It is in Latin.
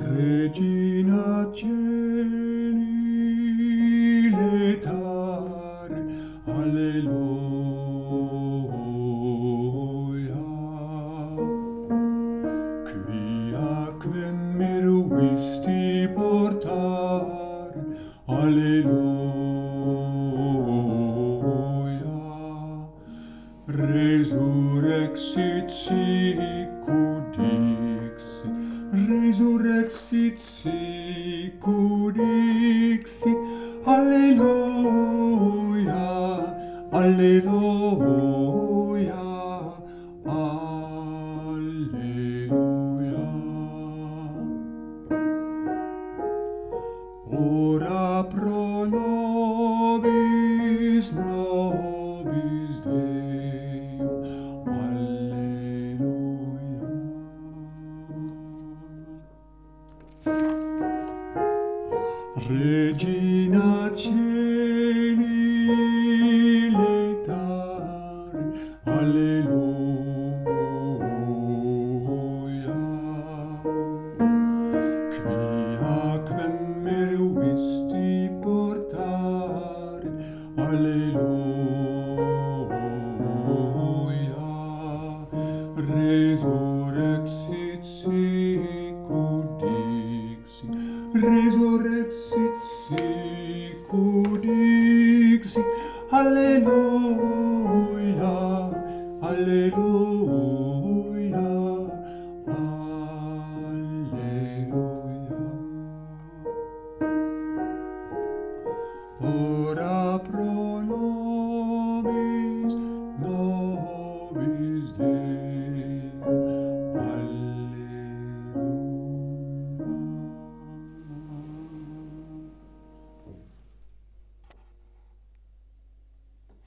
Regina Caeli letare, Alleluia. Quia quem meruisti portare, Alleluia. Resurrexit sicut dixit, resurrexit sicut dixit, Alleluia, Alleluia, Alleluia. Ora pro nobis, nobis Deum, Alleluia. Regina Caeli letare, Alleluia. Quia quem meruisti portare, Alleluia. Resurrexit sicut dixit, resurrexit sicut dixit, Alleluia.